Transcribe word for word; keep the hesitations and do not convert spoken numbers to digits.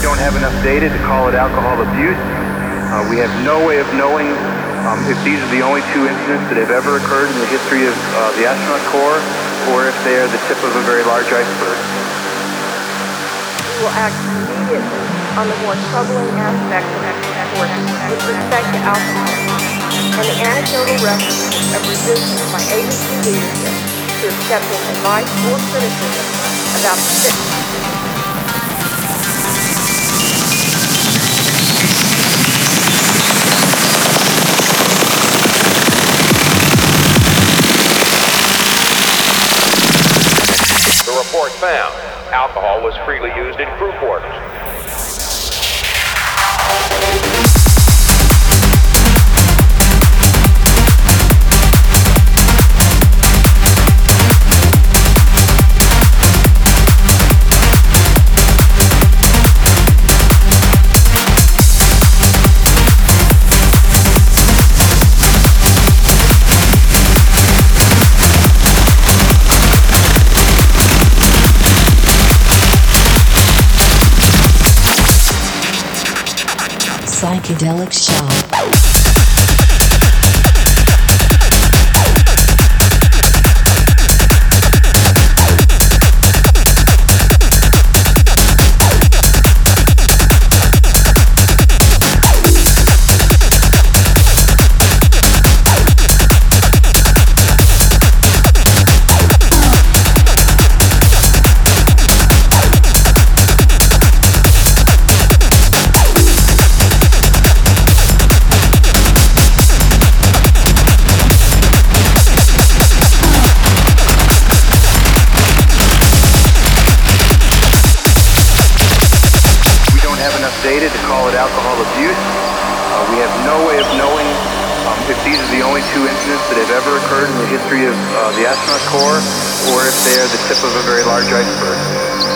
don't have enough data to call it alcohol abuse. Uh, we have no way of knowing um, if these are the only two incidents that have ever occurred in the history of uh, the astronaut corps, or if they are the tip of a very large iceberg. We will act immediately on the more troubling aspects of export with respect to alcohol and the anecdotal references of resistance by agency leadership to accepting advice or criticism about the fitness. The report found alcohol was freely used in crew quarters. Psychedelic Shop. Data to call it alcohol abuse. Uh, we have no way of knowing um, if these are the only two incidents that have ever occurred in the history of uh, the astronaut corps, or if they are the tip of a very large iceberg.